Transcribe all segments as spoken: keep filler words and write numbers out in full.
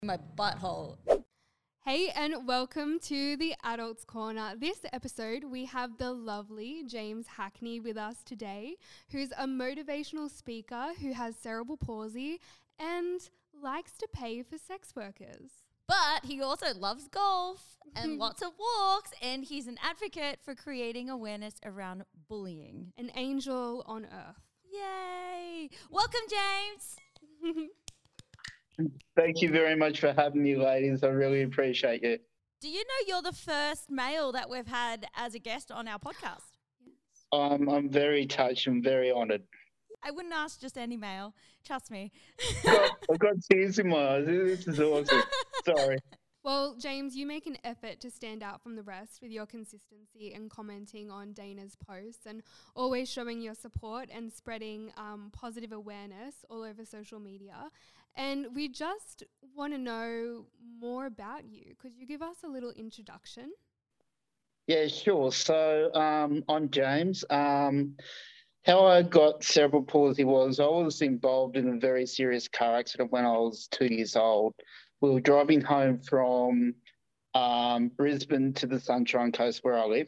my butthole. Hey, and welcome to the Adults Corner. This episode, we have the lovely James Hackney with us today, who's a motivational speaker who has cerebral palsy and likes to pay for sex workers. But he also loves golf and lots of walks, and he's an advocate for creating awareness around bullying. An angel on earth. Yay! Welcome, James. Thank you very much for having me, ladies. I really appreciate it. Do you know you're the first male that we've had as a guest on our podcast? Um, I'm very touched and very honoured. I wouldn't ask just any male. Trust me. I've got, I've got tears in my eyes. This is awesome. Sorry. Well, James, you make an effort to stand out from the rest with your consistency and commenting on Dana's posts and always showing your support and spreading um, positive awareness all over social media. And we just want to know more about you. Could you give us a little introduction? Yeah, sure. So um, I'm James. Um, how I got cerebral palsy was I was involved in a very serious car accident when I was two years old. We were driving home from um, Brisbane to the Sunshine Coast where I live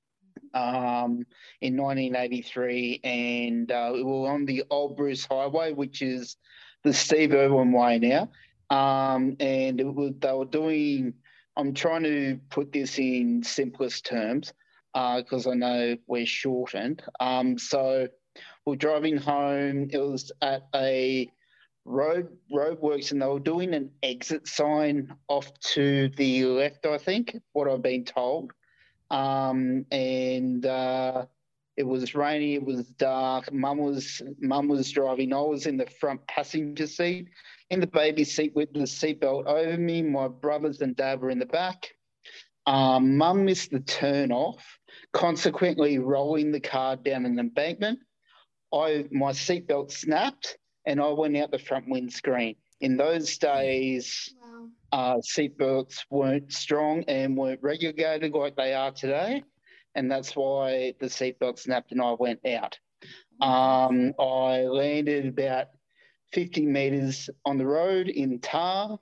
um, in nineteen eighty-three, and uh, we were on the Old Bruce Highway, which is the Steve Irwin Way now, um, and it was, they were doing, I'm trying to put this in simplest terms because uh, I know we're shortened. Um, so we're driving home, it was at a road roadworks, and they were doing an exit sign off to the left, I think, what I've been told. Um, and uh, it was rainy, it was dark. Mum was mum was driving. I was in the front passenger seat, in the baby seat with the seatbelt over me. My brothers and dad were in the back. Um, Mum missed the turn off, consequently rolling the car down an embankment. I my seatbelt snapped, and I went out the front windscreen. In those days, Wow. uh, seatbelts weren't strong and weren't regulated like they are today, and that's why the seatbelt snapped and I went out. Um, I landed about fifty metres on the road in tar.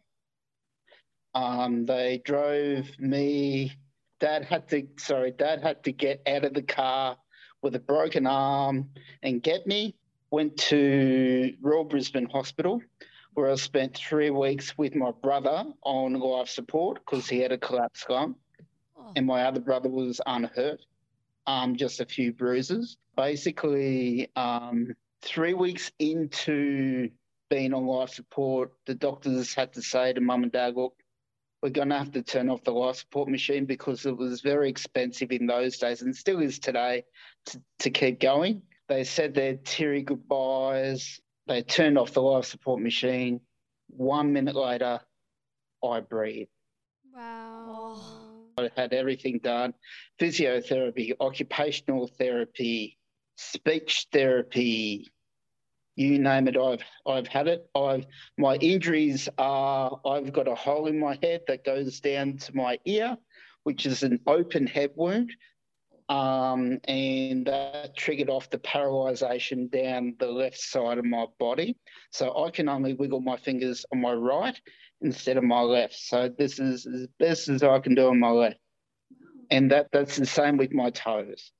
Um, they drove me. Dad had to, sorry, Dad had to get out of the car with a broken arm and get me. Went to Royal Brisbane Hospital, where I spent three weeks with my brother on life support because he had a collapsed lung, Oh. and my other brother was unhurt, um, just a few bruises. Basically, um, three weeks into being on life support, the doctors had to say to Mum and Dad, look, we're going to have to turn off the life support machine because it was very expensive in those days and still is today to, to keep going. They said their teary goodbyes. They turned off the life support machine. One minute later, I breathed. Wow. I had everything done. Physiotherapy, occupational therapy, speech therapy, you name it, I've I've had it. I've my injuries are I've got a hole in my head that goes down to my ear, which is an open head wound. Um, and that triggered off the paralysation down the left side of my body. So I can only wiggle my fingers on my right instead of my left. So this is as best as I can do on my left. And that, that's the same with my toes.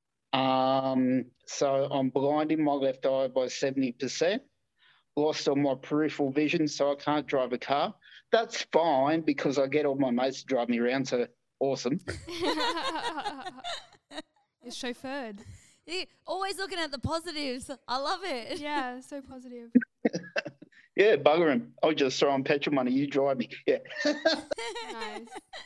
Um, so I'm blind in my left eye by seventy percent, lost all my peripheral vision, so I can't drive a car. That's fine because I get all my mates to drive me around, so awesome. You're chauffeured. Yeah, always looking at the positives. I love it. Yeah, so positive. Yeah, bugger him. I'll just throw on petrol money, you drive me. Yeah. Nice.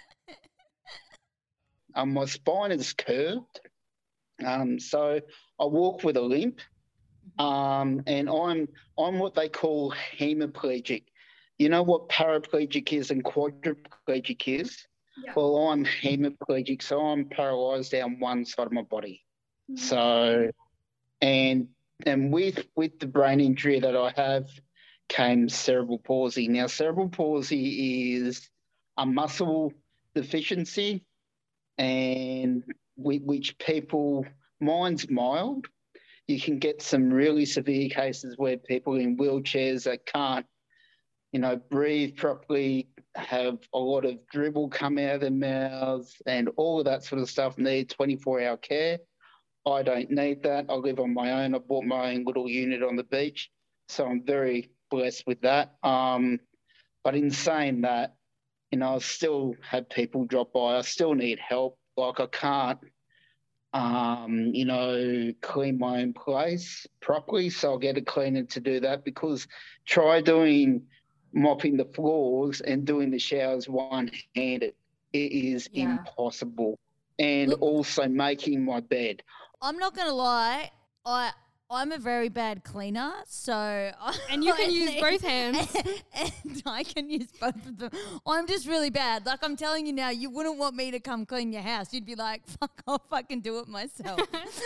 Um, my spine is curved, um, so I walk with a limp, um, and I'm I'm what they call hemiplegic. You know what paraplegic is and quadriplegic is? Yeah. Well, I'm hemiplegic, so I'm paralysed down one side of my body. Mm-hmm. So, and and with with the brain injury that I have came cerebral palsy. Now, cerebral palsy is a muscle deficiency, and we, which people, mine's mild. You can get some really severe cases where people in wheelchairs that can't, you know, breathe properly, have a lot of dribble come out of their mouths, and all of that sort of stuff need twenty-four hour care. I don't need that. I live on my own. I bought my own little unit on the beach, so I'm very blessed with that. Um, but in saying that, you know, I still have people drop by. I still need help. Like I can't, um, you know, clean my own place properly, so I'll get a cleaner to do that, because try doing mopping the floors and doing the showers one-handed. It is Yeah. impossible. And Look- also making my bed. I'm not gonna lie, I I'm a very bad cleaner, so I, And you can I use need- both hands. and I can use both of them. I'm just really bad. Like I'm telling you now, you wouldn't want me to come clean your house. You'd be like, "Fuck, I'll fucking do it myself."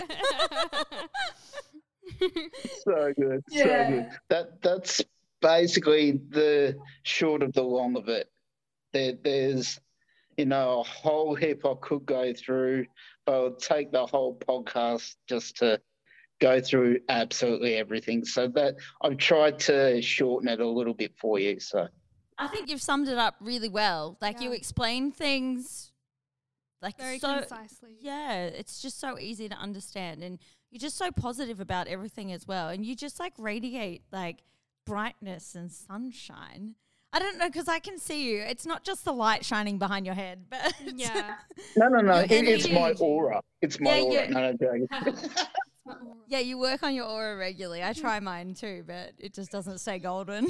So good, Yeah. so good. That that's basically the short of the long of it. There, there's, you know, a whole heap I could go through, but it'll take the whole podcast just to go through absolutely everything. So that I've tried to shorten it a little bit for you. So I think you've summed it up really well. Like you Yeah. explain things like Very so concisely. yeah, it's just so easy to understand, and you're just so positive about everything as well, and you just like radiate like brightness and sunshine. I don't know, because I can see you. It's not just the light shining behind your head, but Yeah. no, no, no. Your It, it's energy. my aura. It's my Yeah, aura. yeah. No, no, joking. yeah, you work on your aura regularly. I try mine too, but it just doesn't stay golden.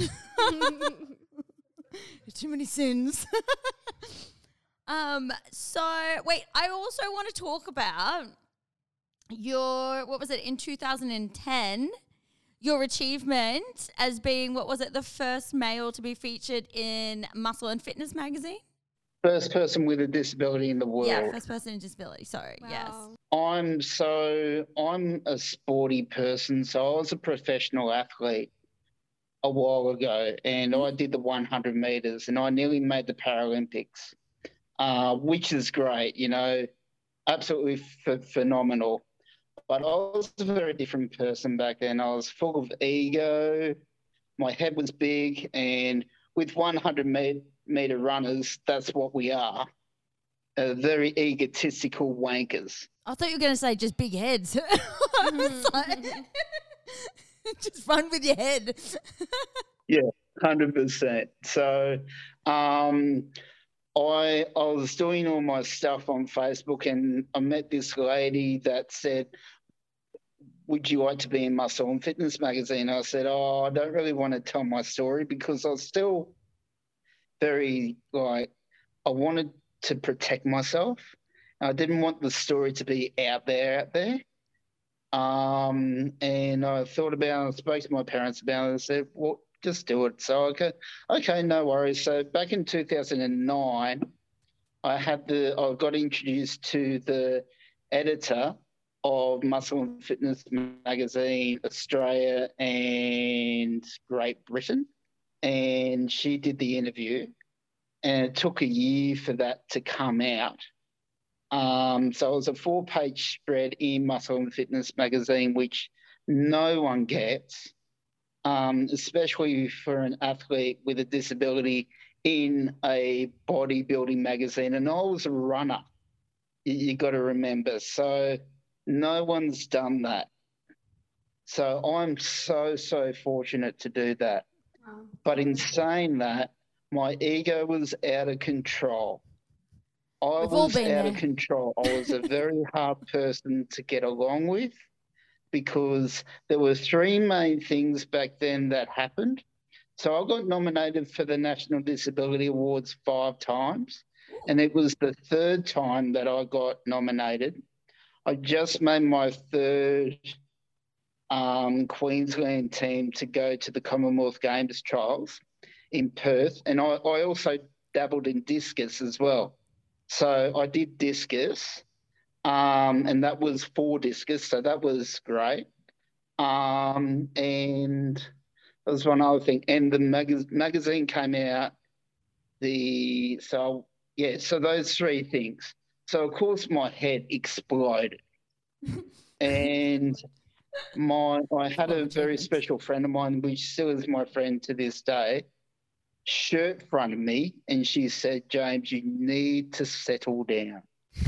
Too many sins. um. So wait, I also want to talk about your, what was it, in two thousand ten, your achievement as being, what was it, the first male to be featured in Muscle and Fitness magazine? First person with a disability in the world. Yeah, first person in disability. Sorry. Yes. Wow. I'm so I'm a sporty person, so I was a professional athlete a while ago, and I did the one hundred meters, and I nearly made the Paralympics, uh, which is great, you know, absolutely f- phenomenal. But I was a very different person back then. I was full of ego. My head was big, and with one hundred meter runners, that's what we are. Uh, very egotistical wankers. I thought you were going to say just big heads. I was like, just run with your head. Yeah, one hundred percent. So um, I I was doing all my stuff on Facebook, and I met this lady that said, would you like to be in Muscle and Fitness magazine? I said, oh, I don't really want to tell my story, because I was still very, like, I wanted to protect myself. I didn't want the story to be out there, out there. Um, and I thought about it, I spoke to my parents about it, and said, well, just do it. So I go, okay, no worries. So back in two thousand nine, I had the, I got introduced to the editor of Muscle and Fitness magazine, Australia and Great Britain. And she did the interview, and it took a year for that to come out. Um, so it was a four-page spread in Muscle and Fitness magazine, which no one gets, um, especially for an athlete with a disability in a bodybuilding magazine. And I was a runner, you, you got to remember. So no one's done that. So I'm so, so fortunate to do that. Wow. But in saying that, my ego was out of control. I We've all was been out there. of control. I was a very hard person to get along with, because there were three main things back then that happened. So I got nominated for the National Disability Awards five times, and it was the third time that I got nominated. I just made my third um, Queensland team to go to the Commonwealth Games trials in Perth, and I, I also dabbled in discus as well. So I did discus, um, and that was four discus, so that was great. Um, and there was one other thing, and the mag- magazine came out. The so yeah, so those three things. So of course my head exploded, and my I had a very special friend of mine, which still is my friend to this day. shirt front of me, and she said, "James, you need to settle down.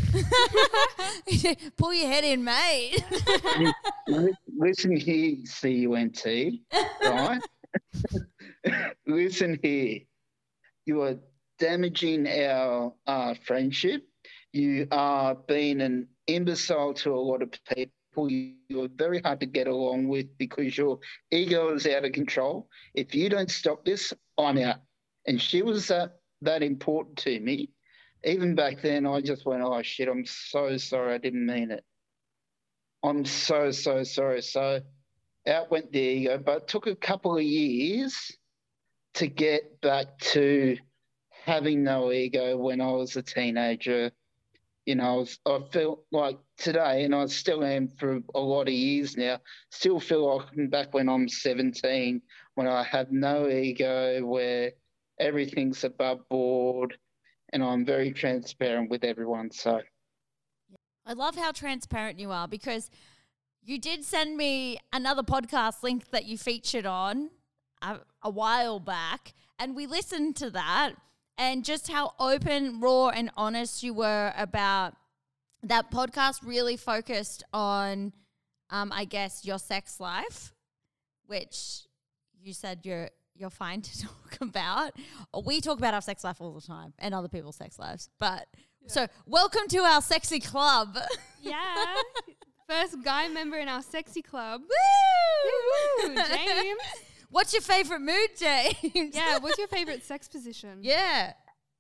Pull your head in, mate. Li- Listen here, C U N T, right? Listen here. You are damaging our uh, friendship. You are being an imbecile to a lot of people. You're very hard to get along with because your ego is out of control. If you don't stop this, I'm out." And she was that, that important to me. Even back then, I just went, "Oh, shit, I'm so sorry. I didn't mean it. I'm so, so sorry." So out went the ego, but it took a couple of years to get back to having no ego when I was a teenager. You know, I, was, I felt like today, and I still am for a lot of years now, still feel like I'm back when I'm seventeen, when I had no ego, where everything's above board, and I'm very transparent with everyone. So I love how transparent you are, because you did send me another podcast link that you featured on a, a while back, and we listened to that, and just how open, raw, and honest you were about that podcast. Really focused on, um, I guess, your sex life, which you said you're you're fine to talk about. We talk about our sex life all the time and other people's sex lives. But yeah. So welcome to our sexy club. Yeah. First guy member in our sexy club. Woo! Woo, James. What's your favorite mood, James? Yeah, what's your favorite sex position? Yeah.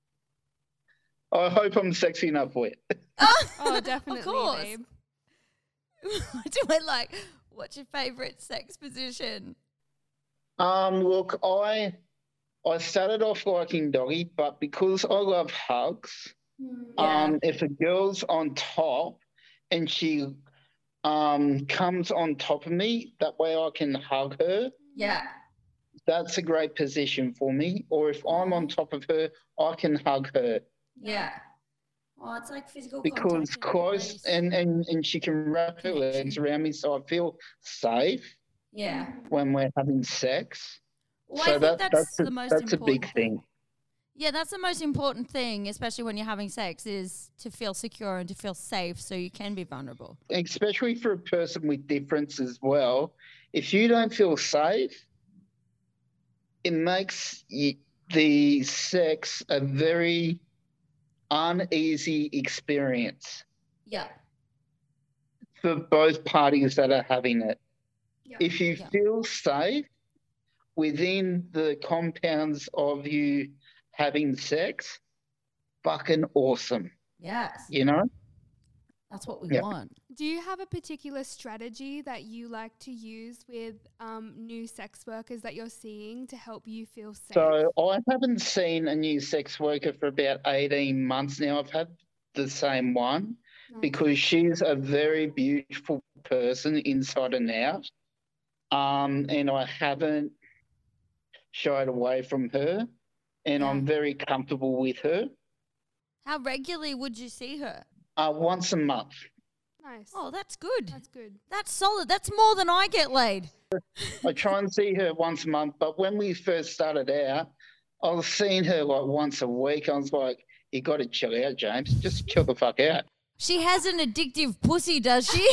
I hope I'm sexy enough for you. Oh, definitely, of course. babe. Do I like, what's your favorite sex position? Um, look, I I started off liking doggy, but because I love hugs, Yeah. um, if a girl's on top and she um comes on top of me, that way I can hug her. Yeah. That's a great position for me. Or if I'm on top of her, I can hug her. Yeah. Oh, it's like physical because contact close and, and, and she can wrap her legs around me, so I feel safe yeah. when we're having sex. Well, so I think that, that's, that's, the a, most that's a important big thing. Yeah, that's the most important thing, especially when you're having sex, is to feel secure and to feel safe so you can be vulnerable. Especially for a person with difference as well. If you don't feel safe, it makes you, the sex a very uneasy experience Yeah. for both parties that are having it. Yeah. If you Yeah. feel safe within the compounds of you having sex, fucking awesome. Yes. You know? That's what we Yeah. want. Do you have a particular strategy that you like to use with um, new sex workers that you're seeing to help you feel safe? So I haven't seen a new sex worker for about eighteen months now. I've had the same one Nice. because she's a very beautiful person inside and out. Um, and I haven't shied away from her, and Yeah. I'm very comfortable with her. How regularly would you see her? Uh, once a month. Nice. Oh, that's good. That's good. That's solid. That's more than I get laid. I try and see her once a month, but when we first started out, I was seeing her like once a week. I was like, you got to chill out, James. Just chill the fuck out. She has an addictive pussy, does she?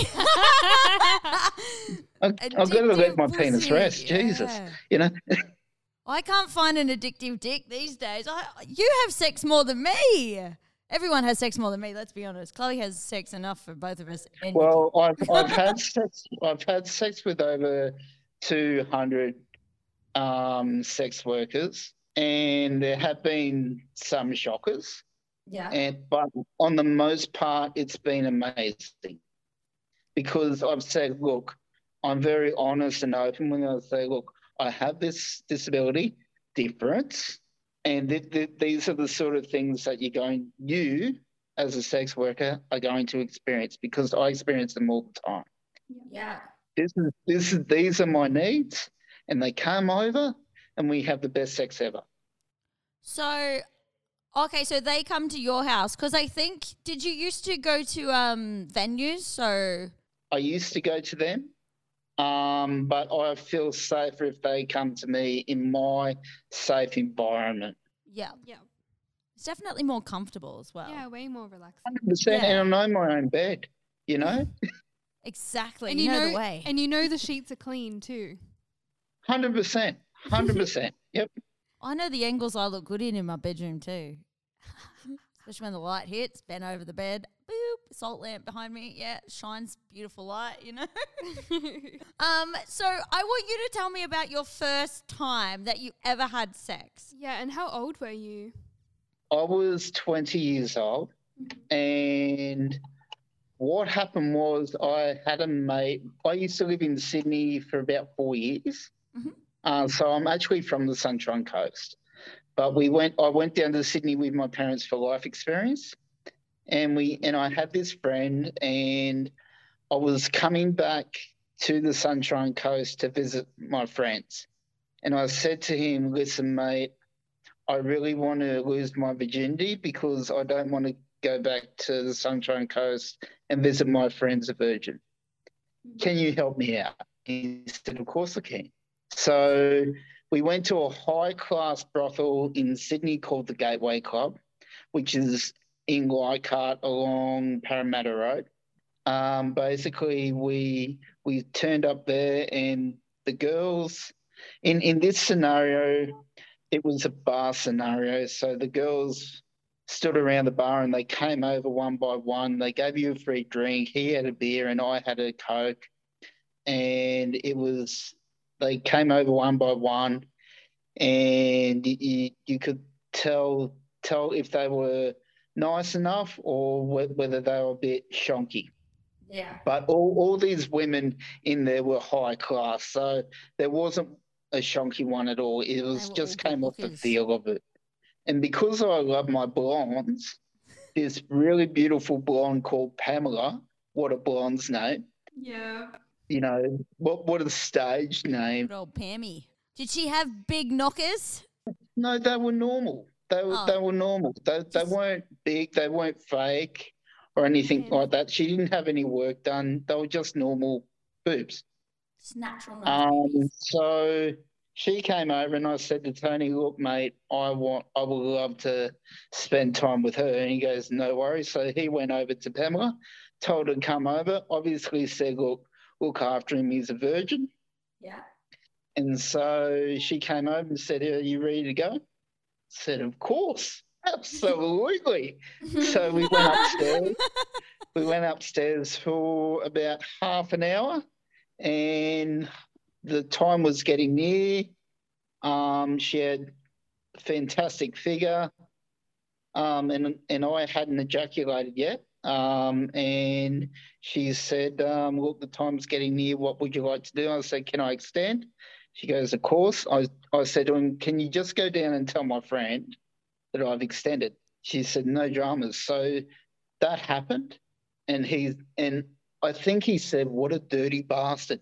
I, I've got to let my Addictive penis pussy, rest. Jesus. yeah. You know? I can't find an addictive dick these days. I, you have sex more than me. Everyone has sex more than me, let's be honest. Chloe has sex enough for both of us. And Well, I've, I've had sex. I've had sex with over two hundred um, sex workers, and there have been some shockers. yeah. And but on the most part, it's been amazing because I've said, look, I'm very honest and open when I say, look, I have this disability, difference, and th- th- these are the sort of things that you're going, you as a sex worker are going to experience because I experience them all the time. Yeah. This is this is these are my needs, and they come over, and we have the best sex ever. So, okay, so they come to your house because I think, did you used to go to um venues? So, I used to go to them. Um, but I feel safer if they come to me in my safe environment. Yeah. Yeah. It's definitely more comfortable as well. Yeah, way more relaxing. one hundred percent, Yeah. and I know my own bed, you know? Exactly. And you, you know, know, the way. and you know the sheets are clean too. one hundred percent. one hundred percent. Yep. I know the angles I look good in in my bedroom too. Especially when the light hits, bent over the bed, boop, salt lamp behind me. Yeah, shines beautiful light, you know. um, so I want you to tell me about your first time that you ever had sex. Yeah, and how old were you? I was twenty years old, and what happened was I had a mate. I used to live in Sydney for about four years. Mhm. Uh, so I'm actually from the Sunshine Coast. But we went. I went down to Sydney with my parents for life experience, and we and I had this friend, and I was coming back to the Sunshine Coast to visit my friends, and I said to him, "Listen, mate, I really want to lose my virginity because I don't want to go back to the Sunshine Coast and visit my friends a virgin. Can you help me out?" He said, "Of course I can." So we went to a high-class brothel in Sydney called the Gateway Club, which is in Leichhardt along Parramatta Road. Um, basically, we we turned up there, and the girls, in, in this scenario, it was a bar scenario. So the girls stood around the bar and they came over one by one. They gave you a free drink. He had a beer and I had a Coke. And it was, they came over one by one, and you, you could tell tell if they were nice enough or wh- whether they were a bit shonky. Yeah. But all, all these women in there were high class, so there wasn't a shonky one at all. It was were just all good came off the lookers. feel of it. And because I love my blondes, this really beautiful blonde called Pamela, what a blonde's name. Yeah. You know, what what a stage name. Good old Pammy. Did she have big knockers? No, they were normal. They were Oh. they were normal. They they Just- weren't big. They weren't fake or anything Yeah. like that. She didn't have any work done. They were just normal boobs. Just natural nose Um, boobies. so she came over and I said to Tony, "Look, mate, I want I would love to spend time with her." And he goes, "No worries." So he went over to Pamela, told her to come over. Obviously said, "Look, look after him. He's a virgin." Yeah. And so she came over and said, "Are you ready to go?" I said, "Of course, absolutely." So we went upstairs. We went upstairs for about half an hour, and the time was getting near. Um, she had a fantastic figure, um, and and I hadn't ejaculated yet. Um, and she said, um, "Look, the time's getting near. What would you like to do?" I said, "Can I extend?" She goes, "Of course." I I said to him, "Can you just go down and tell my friend that I've extended?" She said, "No dramas." So that happened, and he and I think he said, "What a dirty bastard."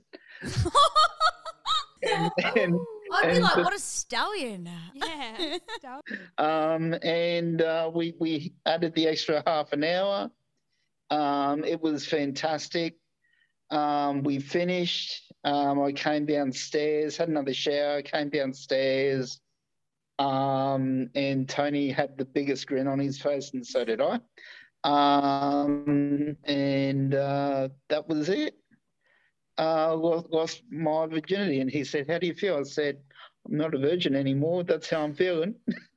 and, and, I'd be and like, the- what a stallion. Yeah. Stout. um, and uh, we we added the extra half an hour. Um, it was fantastic. Um, we finished. Um, I came downstairs, had another shower, came downstairs, um, and Tony had the biggest grin on his face, and so did I. Um, and uh, that was it. Uh, lost, lost my virginity, and he said, "How do you feel?" I said, "I'm not a virgin anymore. That's how I'm feeling."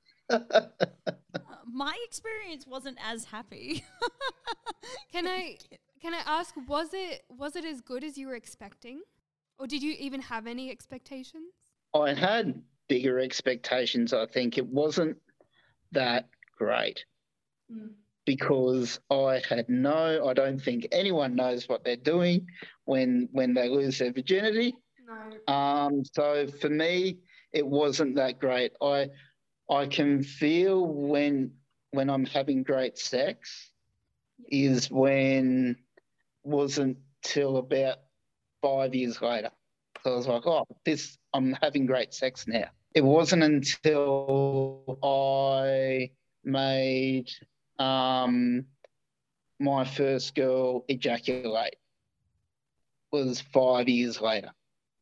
My experience wasn't as happy. Can I can I ask, was it was it as good as you were expecting? Or did you even have any expectations? I had bigger expectations. I think it wasn't that great because I had no. I don't think anyone knows what they're doing when when they lose their virginity. No. Um, so for me, it wasn't that great. I I can feel when when I'm having great sex is when wasn't till about five years later. So I was like, oh, this I'm having great sex now. It wasn't until I made um, my first girl ejaculate was five years later.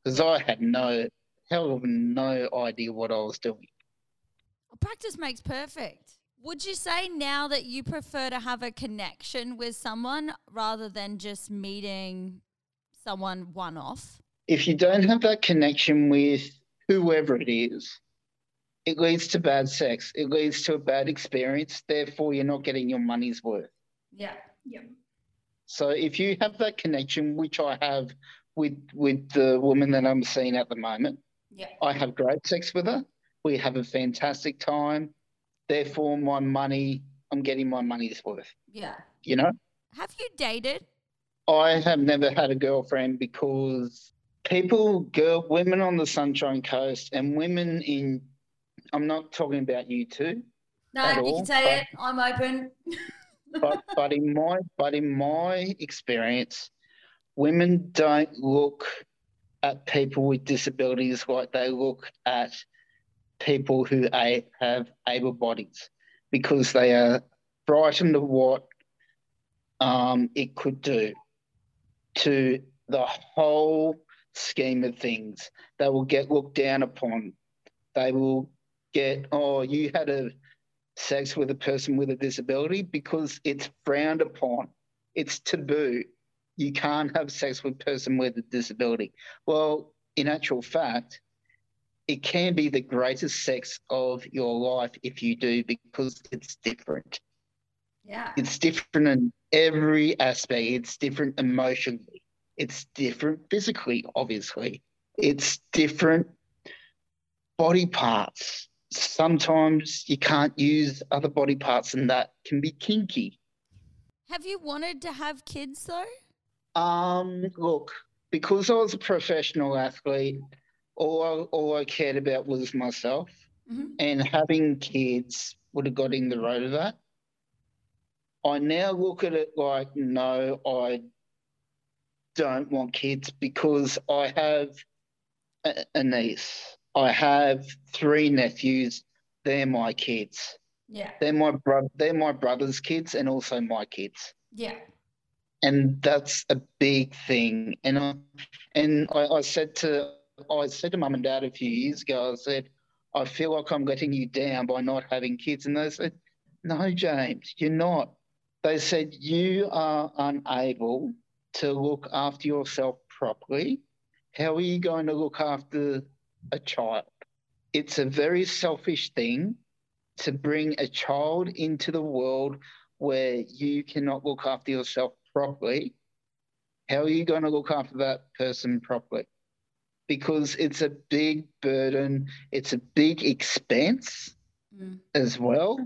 because I had no hell of no idea what I was doing. Practice makes perfect. Would you say now that you prefer to have a connection with someone rather than just meeting someone one off? If you don't have that connection with whoever it is, it leads to bad sex. It leads to a bad experience. Therefore, you're not getting your money's worth. Yeah. Yeah. So if you have that connection, which I have with with the woman that I'm seeing at the moment, Yeah. I have great sex with her. We have a fantastic time. Therefore, my money, I'm getting my money's worth. Yeah. You know? Have you dated? I have never had a girlfriend because people, girl, women on the Sunshine Coast and women in, I'm not talking about you two. No, at you all, can say but- it. I'm open. but but in my but in my experience, women don't look at people with disabilities like they look at people who a, have able bodies, because they are frightened of what um, it could do to the whole scheme of things. They will get looked down upon. They will get, oh, you had a sex with a person with a disability, because it's frowned upon. It's taboo. You can't have sex with a person with a disability. Well, in actual fact, it can be the greatest sex of your life if you do, because it's different. Yeah. It's different in every aspect. It's different emotionally. It's different physically, obviously. It's different body parts. Sometimes you can't use other body parts, and that can be kinky. Have you wanted to have kids though? Um, look, because I was a professional athlete, all I, all I cared about was myself, Mhm. and having kids would have got in the road of that. I now look at it like, no, I don't want kids, because I have a, a niece. I have three nephews. They're my kids. Yeah. They're my bro- They're my brother's kids, and also my kids. Yeah. And that's a big thing. And I, and I, I said to I said to mum and dad a few years ago, I said, I feel like I'm letting you down by not having kids. And they said, no, James, you're not. They said, you are unable to look after yourself properly. How are you going to look after a child? It's a very selfish thing to bring a child into the world where you cannot look after yourself properly. How are you going to look after that person properly? Because it's a big burden, it's a big expense Mm. as well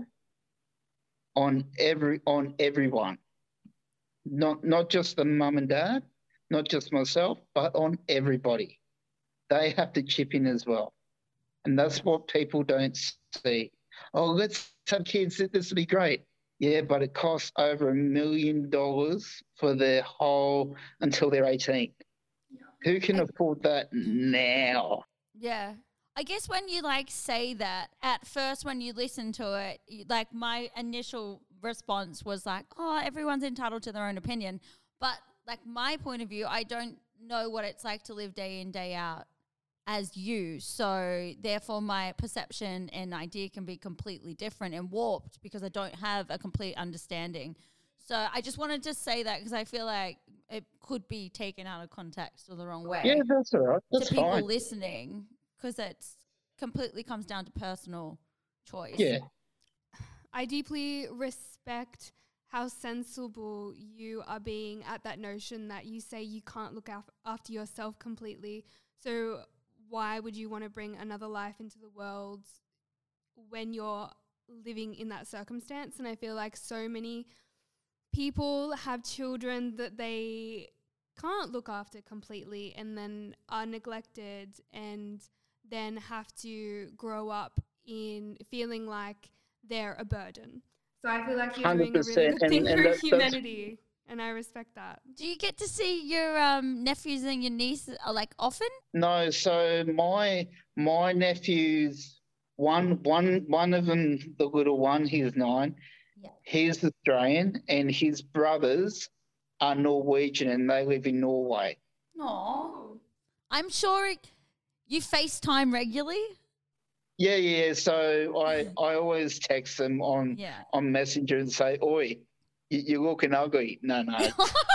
on every on everyone. Not not just the mum and dad, not just myself, but on everybody. They have to chip in as well. And that's what people don't see. Oh, let's have kids, this will be great. Yeah, but it costs over a million dollars for their whole until they're eighteen. Who can afford that now? Yeah. I guess when you like say that, at first when you listen to it, you, like my initial response was like, oh, everyone's entitled to their own opinion. But like my point of view, I don't know what it's like to live day in, day out as you. So therefore my perception and idea can be completely different and warped because I don't have a complete understanding. So I just wanted to say that because I feel like it could be taken out of context or the wrong way. Yeah, that's all right. That's to people fine. listening, because it's completely comes down to personal choice. Yeah. I deeply respect how sensible you are being at that notion that you say you can't look af- after yourself completely. So why would you want to bring another life into the world when you're living in that circumstance? And I feel like so many people have children that they can't look after completely and then are neglected and then have to grow up in feeling like they're a burden. So I feel like you're doing a really one hundred percent, good thing and- and for that- that's- humanity, and I respect that. Do you get to see your um, nephews and your niece uh, like often? No, so my my nephews, one one one of them, the little one, he's nine. Yeah. He's Australian, and his brothers are Norwegian, and they live in Norway. No. I'm sure you FaceTime regularly. Yeah, yeah. So I, I always text them on Yeah. on Messenger and say, "Oi, you, you're looking ugly." No, no.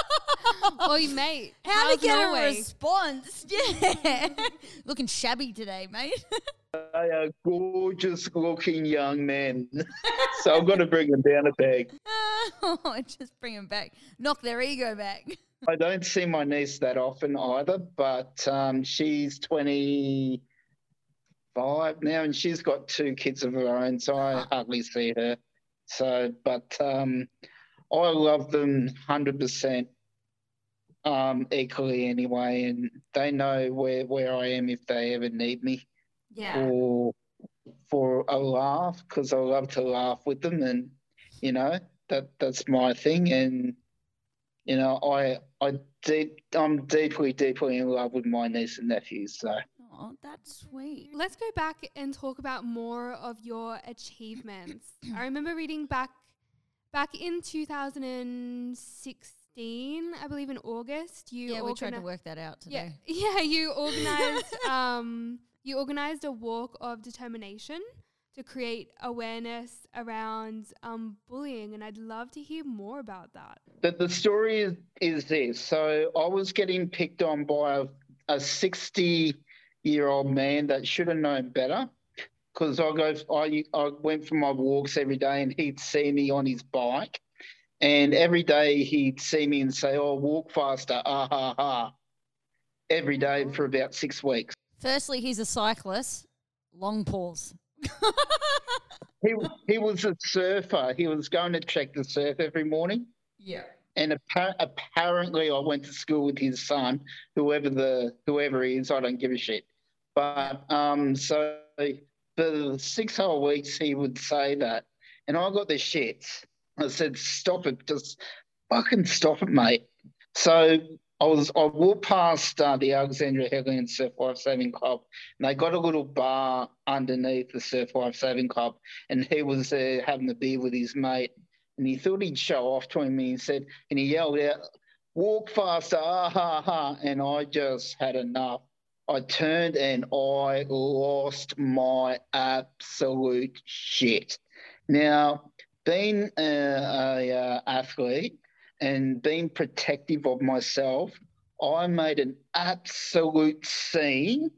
Oi, mate. How how's to get Norway? a response? Yeah. Looking shabby today, mate. They are gorgeous looking young men. So I've got to bring them down a peg. Oh, just bring them back. Knock their ego back. I don't see my niece that often either, but um, she's twenty-five now and she's got two kids of her own, so I hardly see her. So, but um, I love them one hundred percent um, equally anyway, and they know where, where I am if they ever need me. Yeah. For, for a laugh, because I love to laugh with them, and, you know, that that's my thing. And, you know, I, I deep, I'm deeply, deeply in love with my niece and nephews, so. Oh, that's sweet. Let's go back and talk about more of your achievements. I remember reading back back in two thousand sixteen, I believe in August, you Yeah, we tried to organi- work that out yeah, today. yeah, you organized um you organized a walk of determination to create awareness around um bullying, and I'd love to hear more about that. The, the story is, is this. So I was getting picked on by a, a sixty-year-old man that should have known better, because I go, I, I went for my walks every day and he'd see me on his bike, and every day he'd see me and say, "Oh, walk faster, ah, ha, ha," every day for about six weeks. Firstly, he's a cyclist. Long pause. He, he was a surfer. He was going to check the surf every morning. Yeah. And appa- apparently, I went to school with his son, whoever the whoever he is. I don't give a shit. But um, so for the six whole weeks, he would say that, and I got the shits. I said, "Stop it! Just fucking stop it, mate." So I was I walked past uh, the Alexandria Headland Surf Life Saving Club, and they got a little bar underneath the Surf Life Saving Club, and he was there having a beer with his mate. And he thought he'd show off to him, and he said, and he yelled out, "Walk faster, ah, ha, ha." And I just had enough. I turned and I lost my absolute shit. Now, being a, a, a athlete and being protective of myself, I made an absolute scene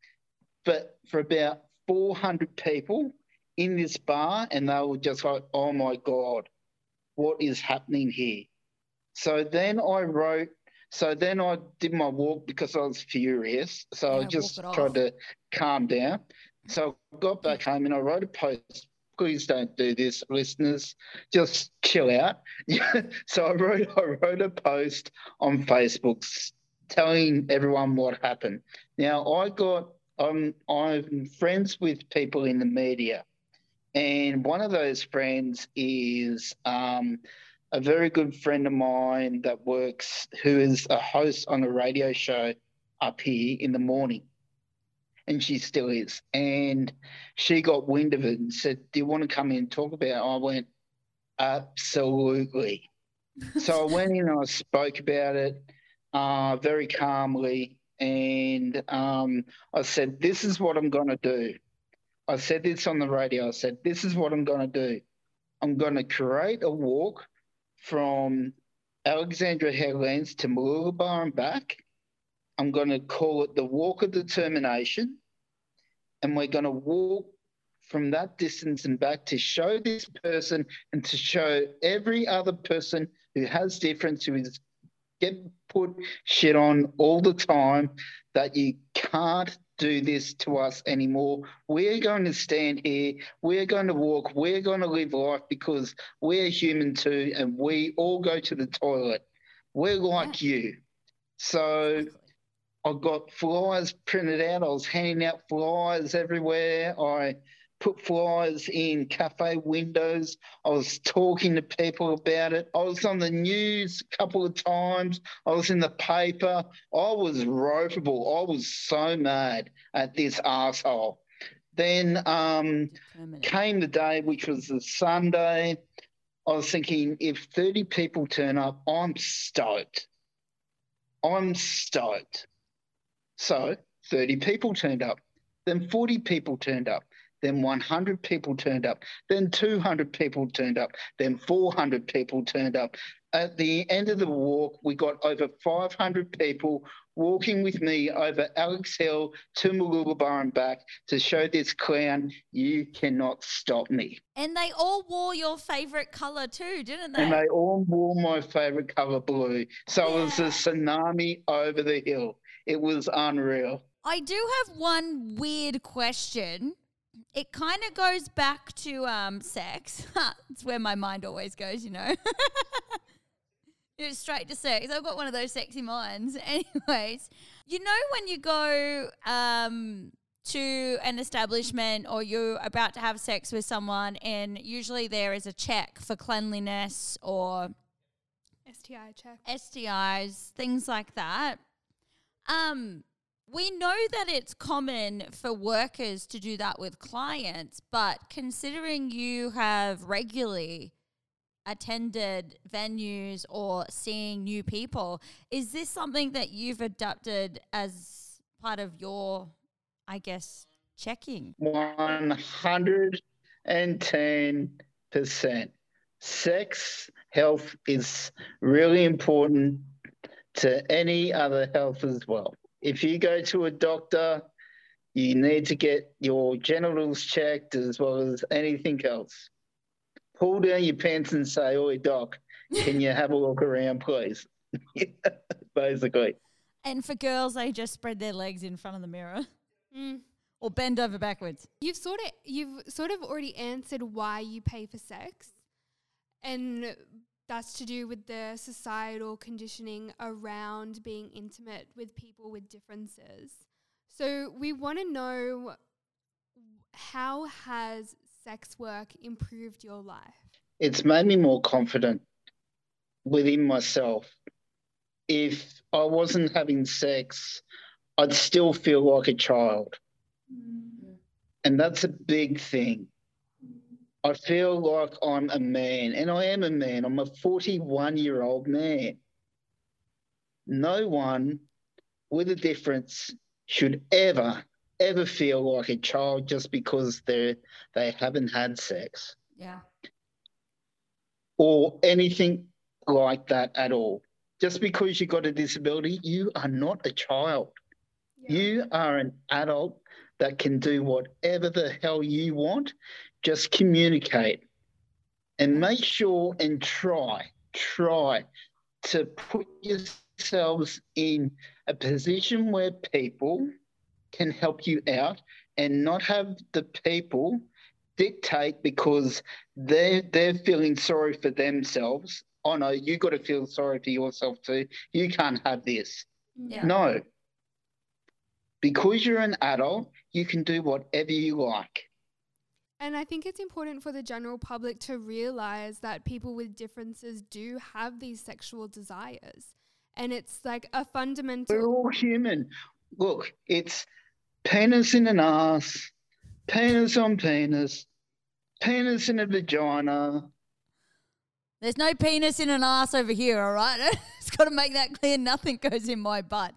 but for about four hundred people in this bar, and they were just like, "Oh my God, what is happening here?" So then I wrote, so then I did my walk because I was furious. So Yeah, I walk just it off. tried to calm down. So I got back home and I wrote a post. Please don't do this, listeners. Just chill out. So I wrote, I wrote a post on Facebook s- telling everyone what happened. Now I got, um, I'm friends with people in the media, and one of those friends is um, a very good friend of mine that works, who is a host on a radio show up here in the morning, and she still is. And she got wind of it and said, "Do you want to come in and talk about it?" I went, "Absolutely." So I went in and I spoke about it uh, very calmly, and um, I said, "This is what I'm going to do." I said this on the radio. I said, "This is what I'm going to do. I'm going to create a walk from Alexandria Headlands to Mooloolaba and back. I'm going to call it the Walk of Determination. And we're going to walk from that distance and back to show this person and to show every other person who has difference, who is get put shit on all the time, that you can't do this to us anymore. We're going to stand here, we're going to walk, we're going to live life because we're human too, and we all go to the toilet. We're like you." So I got flyers printed out. I was handing out flyers everywhere. I put flyers in cafe windows. I was talking to people about it. I was on the news a couple of times. I was in the paper. I was ropeable. I was so mad at this asshole. Then um, came the day, which was the Sunday. I was thinking, if thirty people turn up, I'm stoked. I'm stoked. So thirty people turned up, then forty people turned up, then one hundred people turned up, then two hundred people turned up, then four hundred people turned up. At the end of the walk, we got over five hundred people walking with me over Alex Hill to Mooloolaba and back to show this clown, you cannot stop me. And they all wore your favourite colour too, didn't they? And they all wore my favourite colour, blue. So Yeah. it was a tsunami over the hill. It was unreal. I do have one weird question. It kind of goes back to um, sex. It's where my mind always goes, you know. You know, straight to sex. I've got one of those sexy minds. Anyways, you know when you go um, to an establishment or you're about to have sex with someone and usually there is a check for cleanliness or S T I check. S T Is, things like that. Um, we know that it's common for workers to do that with clients, but considering you have regularly attended venues or seeing new people, is this something that you've adapted as part of your, I guess, checking? one hundred ten percent. Sex health is really important to any other health as well. If you go to a doctor, you need to get your genitals checked as well as anything else. Pull down your pants and say, oi, doc, can you have a look around, please? Basically. And for girls, they just spread their legs in front of the mirror Mm. or bend over backwards. You've sort of you've sort of already answered why you pay for sex, and that's to do with the societal conditioning around being intimate with people with differences. So we want to know, how has sex work improved your life? It's made me more confident within myself. If I wasn't having sex, I'd still feel like a child. Mm-hmm. And that's a big thing. I feel like I'm a man, and I am a man. I'm a forty-one-year-old man. No one with a difference should ever, ever feel like a child just because they they haven't had sex. Yeah. Or anything like that at all. Just because you got a disability, you are not a child. Yeah. You are an adult that can do whatever the hell you want. Just communicate and make sure and try, try to put yourselves in a position where people can help you out and not have the people dictate because they're, they're feeling sorry for themselves. Oh, no, you got to feel sorry for yourself too. You can't have this. Yeah. No. Because you're an adult, you can do whatever you like. And I think it's important for the general public to realize that people with differences do have these sexual desires. And it's like a fundamental... We're all human. Look, it's penis in an ass, penis on penis, penis in a vagina. There's no penis in an ass over here, all right? It's got to make that clear. Nothing goes in my butt.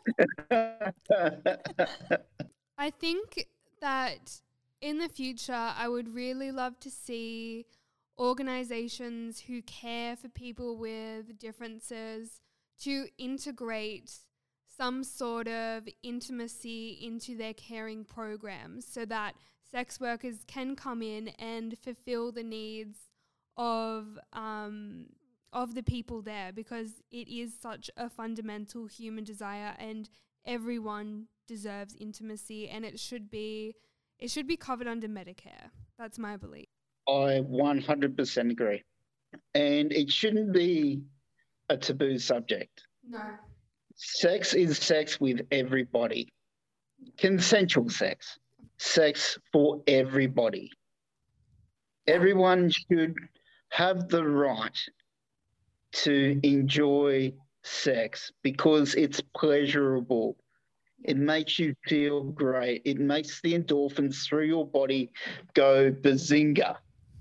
I think that in the future, I would really love to see organizations who care for people with differences to integrate some sort of intimacy into their caring programs so that sex workers can come in and fulfill the needs of um, of the people there, because it is such a fundamental human desire and everyone deserves intimacy, and it should be it should be covered under Medicare. That's my belief. I one hundred percent agree. And it shouldn't be a taboo subject. No. Sex is sex with everybody. Consensual sex. Sex for everybody. Everyone should have the right to enjoy sex because it's pleasurable. It makes you feel great. It makes the endorphins through your body go bazinga,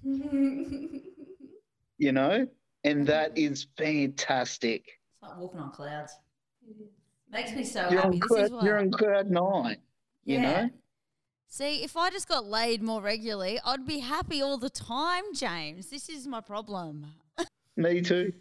you know? And that is fantastic. It's like walking on clouds. Makes me so You're happy. on, This cloud, is what you're on cloud nine, you know? See, if I just got laid more regularly, I'd be happy all the time, James. This is my problem. Me too.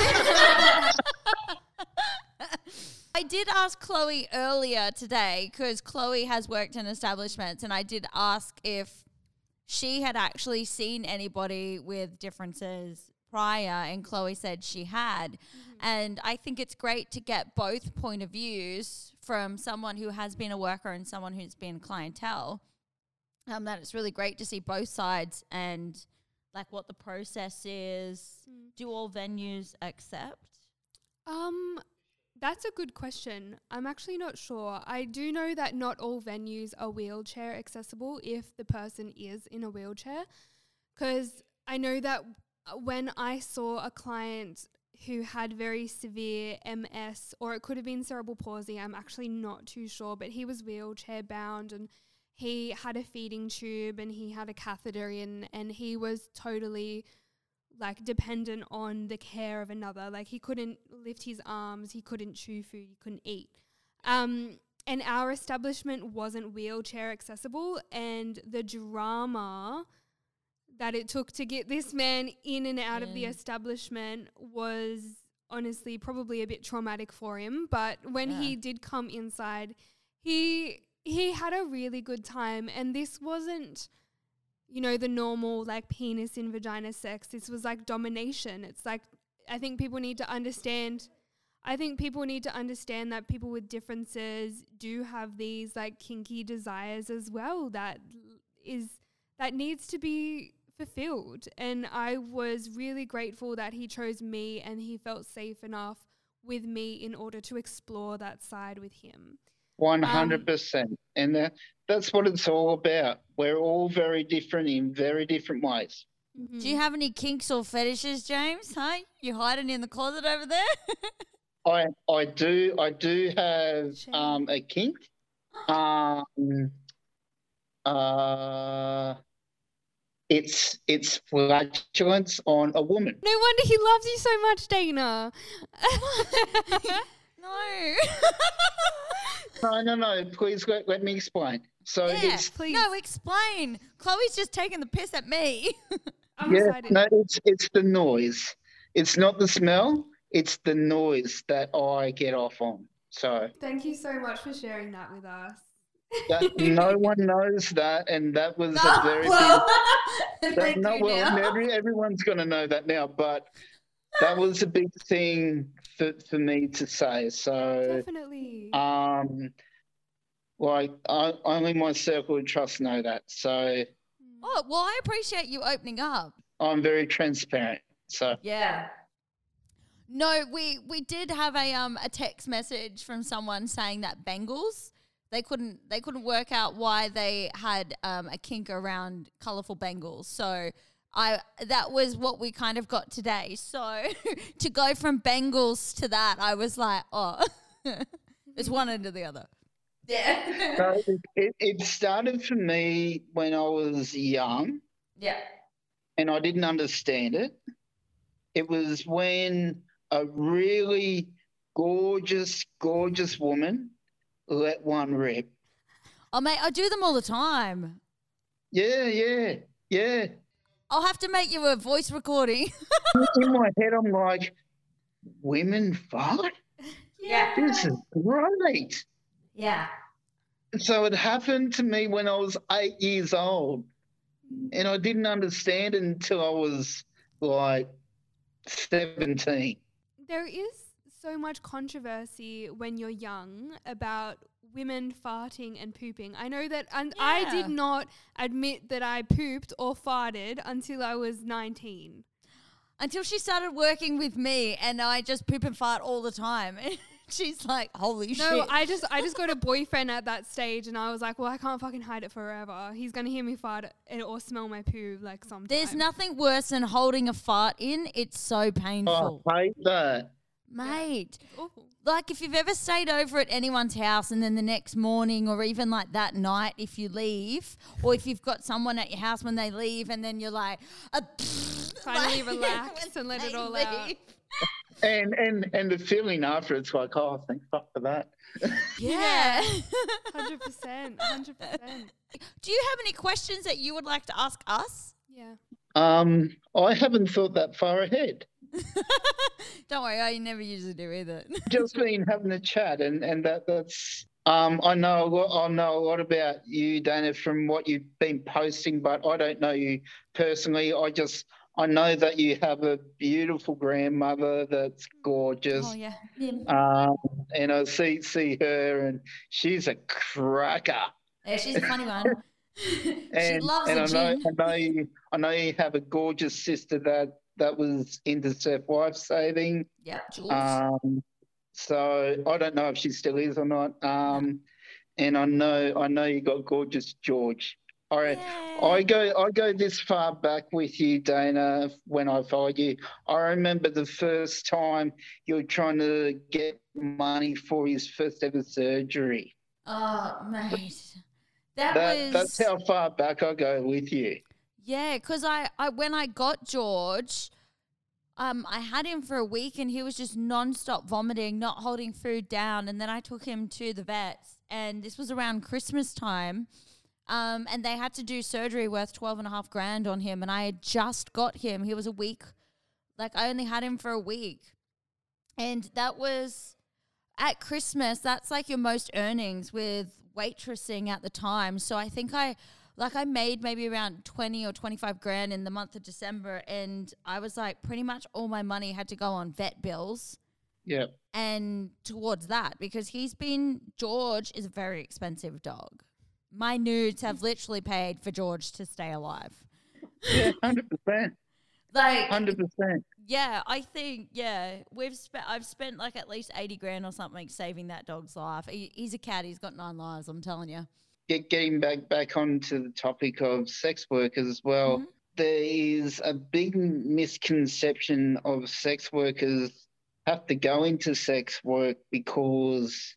I did ask Chloe earlier today because Chloe has worked in establishments, and I did ask if she had actually seen anybody with differences prior, and Chloe said she had. Mm-hmm. And I think it's great to get both point of views from someone who has been a worker and someone who's been clientele. Um, that it's really great to see both sides and like what the process is. Mm. Do all venues accept? Um, that's a good question. I'm actually not sure. I do know that not all venues are wheelchair accessible if the person is in a wheelchair, because I know that when I saw a client who had very severe M S, or it could have been cerebral palsy, I'm actually not too sure, but he was wheelchair bound and he had a feeding tube and he had a catheter in, and he was totally like dependent on the care of another. Like he couldn't lift his arms, he couldn't chew food, he couldn't eat. Um, and our establishment wasn't wheelchair accessible, and the drama that it took to get this man in and out mm. of the establishment was honestly probably a bit traumatic for him. But when yeah. he did come inside, he he had a really good time. And this wasn't, you know, the normal like penis in vagina sex. This was like domination. It's like, I think people need to understand, I think people need to understand that people with differences do have these like kinky desires as well that is, that needs to be fulfilled. And I was really grateful that he chose me and he felt safe enough with me in order to explore that side with him. one hundred percent. Um, and that, that's what it's all about. We're all very different in very different ways. Mm-hmm. Do you have any kinks or fetishes, James? Hey, you hiding in the closet over there? I I do I do have um, a kink. Um, uh, it's it's flatulence on a woman. No wonder he loves you so much, Dana. No. No, no, no. Please let, let me explain. So yeah, it's please. No, explain. Chloe's just taking the piss at me. I'm yeah, excited. No, it's it's the noise. It's not the smell. It's the noise that I get off on. So thank you so much for sharing that with us. That, no one knows that, and that was no, a very well, big. That, no, well, every, everyone's going to know that now, but that was a big thing for, for me to say. So definitely, um, like I, only my circle of trust know that. So, oh well, I appreciate you opening up. I'm very transparent. So yeah. No, we we did have a um a text message from someone saying that Bengals. They couldn't they couldn't work out why they had um, a kink around colourful bangles. So I that was what we kind of got today. So to go from bangles to that, I was like, oh, it's one end or the other. Yeah. So it, it started for me when I was young. Yeah. And I didn't understand it. It was when a really gorgeous, gorgeous woman let one rip. Oh, mate, I do them all the time. Yeah, yeah, yeah. I'll have to make you a voice recording. In my head, I'm like, women fart? Yeah. This is great. Yeah. So it happened to me when I was eight years old, and I didn't understand it until I was like seventeen. There is so much controversy when you're young about women farting and pooping. I know that, and yeah. I did not admit that I pooped or farted until I was nineteen. Until she started working with me, and I just poop and fart all the time. She's like, holy no, shit. No, I just I just got a boyfriend at that stage, and I was like, well, I can't fucking hide it forever. He's going to hear me fart it or smell my poo like sometime. There's nothing worse than holding a fart in. It's so painful. Oh, I hate that. Mate, like if you've ever stayed over at anyone's house and then the next morning or even like that night if you leave, or if you've got someone at your house when they leave and then you're like, uh, finally like, relax and let it all leave. out. And and and the feeling after, it's like, oh, thank fuck for that. Yeah. one hundred percent. one hundred percent. Do you have any questions that you would like to ask us? Yeah. Um, I haven't thought that far ahead. Don't worry, I never usually do either. Just been having a chat, and and that that's. Um, I know a lot, I know a lot about you, Dana, from what you've been posting, but I don't know you personally. I just I know that you have a beautiful grandmother that's gorgeous. Oh yeah. Yeah. Um, and I see see her, and she's a cracker. Yeah, she's a funny one. She And loves and a I know gin. I know you I know you have a gorgeous sister that that was into surf wife saving. Yeah, Jules. Um, so I don't know if she still is or not. Um, and I know I know you got gorgeous George. All right. Yeah. I go I go this far back with you, Dana, when I followed you. I remember the first time you were trying to get money for his first ever surgery. Oh, mate. That, That was that's how far back I go with you. yeah, because I, I when I got George, um, I had him for a week and he was just nonstop vomiting, not holding food down, and then I took him to the vets, and this was around Christmas time. Um, and they had to do surgery worth twelve and a half grand on him. And I had just got him. He was a week. Like, I only had him for a week. And that was at Christmas. That's like your most earnings with waitressing at the time. So I think I, like, I made maybe around twenty or twenty-five grand in the month of December. And I was like, pretty much all my money had to go on vet bills. Yeah. And towards that, because he's been, George is a very expensive dog. My nudes have literally paid for George to stay alive. Yeah, hundred percent. Like, Hundred percent. yeah, I think, yeah, we've spent, I've spent like at least eighty grand or something saving that dog's life. He, he's a cat. He's got nine lives, I'm telling you. Get, getting back back onto the topic of sex workers as well. Mhm. There is a big misconception of sex workers have to go into sex work because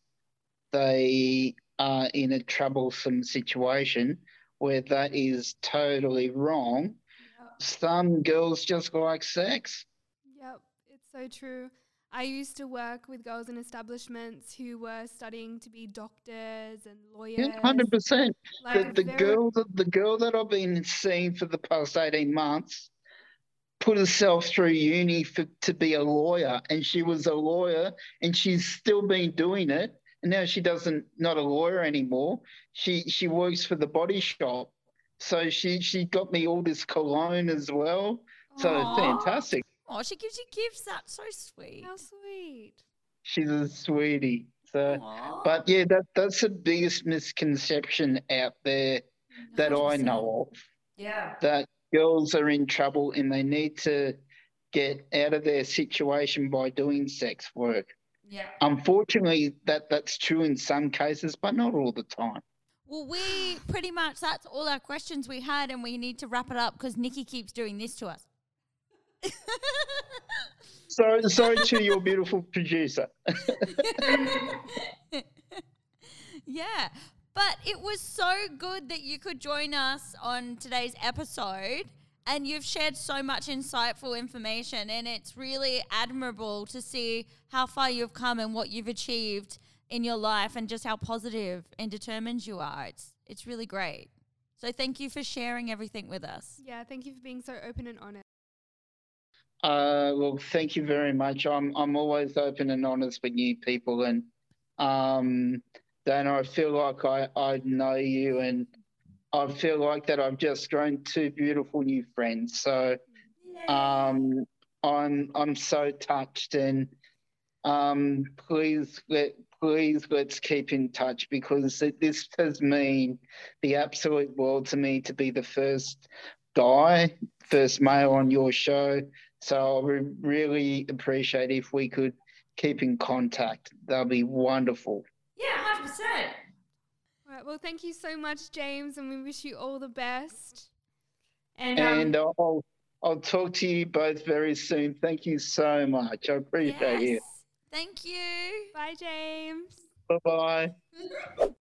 they are in a troublesome situation, where that is totally wrong. Yep. Some girls just like sex. Yep. It's so true. I used to work with girls in establishments who were studying to be doctors and lawyers. Yeah, hundred percent. The Like the very- girl that the girl that I've been seeing for the past eighteen months put herself through uni for, to be a lawyer, and she was a lawyer, and she's still been doing it. And now she doesn't not a lawyer anymore. She she works for the Body Shop. So she she got me all this cologne as well. So Aw. fantastic. Oh, she gives you gifts. That's so sweet. How sweet. She's a sweetie. So Aw. but yeah, that that's the biggest misconception out there that I one hundred percent. know of. Yeah. That girls are in trouble and they need to get out of their situation by doing sex work. Yeah. Unfortunately, that, that's true in some cases, but not all the time. Well, we pretty much, that's all our questions we had, and we need to wrap it up because Nikki keeps doing this to us. So sorry to your beautiful producer. Yeah, but it was so good that you could join us on today's episode, and you've shared so much insightful information, and it's really admirable to see how far you've come and what you've achieved in your life and just how positive and determined you are. It's it's really great. So thank you for sharing everything with us. Yeah, thank you for being so open and honest. Uh, well, thank you very much. I'm I'm always open and honest with new people, and um, Dana, I feel like I, I know you, and I feel like that I've just grown two beautiful new friends. So um, I'm I'm so touched, and um, please let please let's keep in touch, because it, this has mean the absolute world to me to be the first guy, first male on your show. So I would really appreciate if we could keep in contact. That'll be wonderful. Yeah, one hundred percent. All right, well, thank you so much, James, and we wish you all the best. And, um, And I'll I'll talk to you both very soon. Thank you so much. I appreciate Yes. you. Thank you. bye, James. Bye bye.